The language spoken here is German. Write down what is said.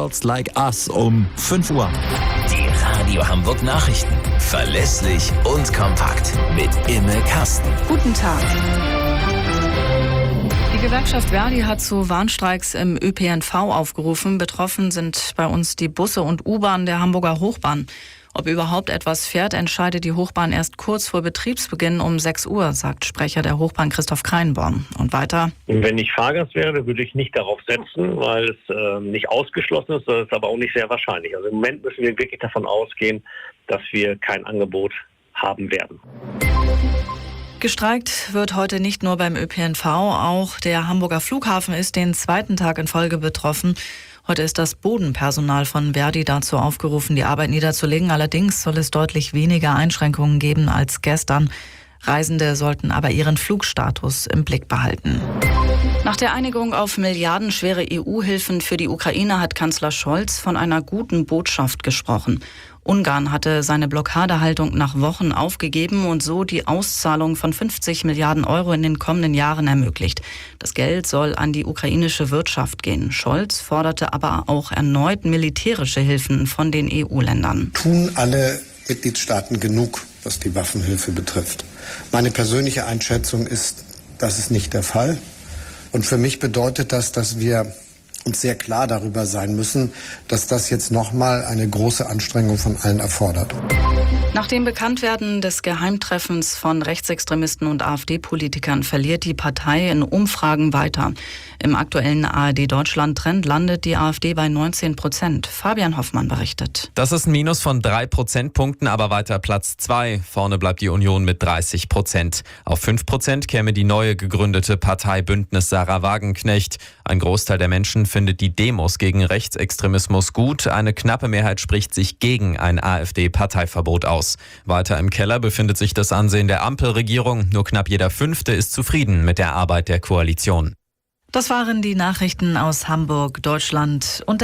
Girls Like Us um 5 Uhr. Die Radio Hamburg Nachrichten. Verlässlich und kompakt. Mit Imme Kasten. Guten Tag. Die Gewerkschaft Verdi hat zu Warnstreiks im ÖPNV aufgerufen. Betroffen sind bei uns die Busse und U-Bahn der Hamburger Hochbahn. Ob überhaupt etwas fährt, entscheidet die Hochbahn erst kurz vor Betriebsbeginn um 6 Uhr, sagt Sprecher der Hochbahn Christoph Kreinborn. Und weiter: Wenn ich Fahrgast wäre, würde ich nicht darauf setzen, weil es nicht ausgeschlossen ist, das ist aber auch nicht sehr wahrscheinlich. Also im Moment müssen wir wirklich davon ausgehen, dass wir kein Angebot haben werden. Gestreikt wird heute nicht nur beim ÖPNV, auch der Hamburger Flughafen ist den zweiten Tag in Folge betroffen. Heute ist das Bodenpersonal von Verdi dazu aufgerufen, die Arbeit niederzulegen. Allerdings soll es deutlich weniger Einschränkungen geben als gestern. Reisende sollten aber ihren Flugstatus im Blick behalten. Nach der Einigung auf milliardenschwere EU-Hilfen für die Ukraine hat Kanzler Scholz von einer guten Botschaft gesprochen. Ungarn hatte seine Blockadehaltung nach Wochen aufgegeben und so die Auszahlung von 50 Milliarden Euro in den kommenden Jahren ermöglicht. Das Geld soll an die ukrainische Wirtschaft gehen. Scholz forderte aber auch erneut militärische Hilfen von den EU-Ländern. Tun alle Mitgliedstaaten genug, was die Waffenhilfe betrifft? Meine persönliche Einschätzung ist, das ist nicht der Fall. Und für mich bedeutet das, dass wir uns sehr klar darüber sein müssen, dass das jetzt nochmal eine große Anstrengung von allen erfordert. Nach dem Bekanntwerden des Geheimtreffens von Rechtsextremisten und AfD-Politikern verliert die Partei in Umfragen weiter. Im aktuellen ARD-Deutschland-Trend landet die AfD bei 19%. Fabian Hoffmann berichtet. Das ist ein Minus von 3 Prozentpunkten, aber weiter Platz 2. Vorne bleibt die Union mit 30%. Auf 5% käme die neue gegründete Partei Bündnis Sarah Wagenknecht. Ein Großteil der Menschen findet die Demos gegen Rechtsextremismus gut. Eine knappe Mehrheit spricht sich gegen ein AfD-Parteiverbot aus. Weiter im Keller befindet sich das Ansehen der Ampelregierung. Nur knapp jeder Fünfte ist zufrieden mit der Arbeit der Koalition. Das waren die Nachrichten aus Hamburg, Deutschland und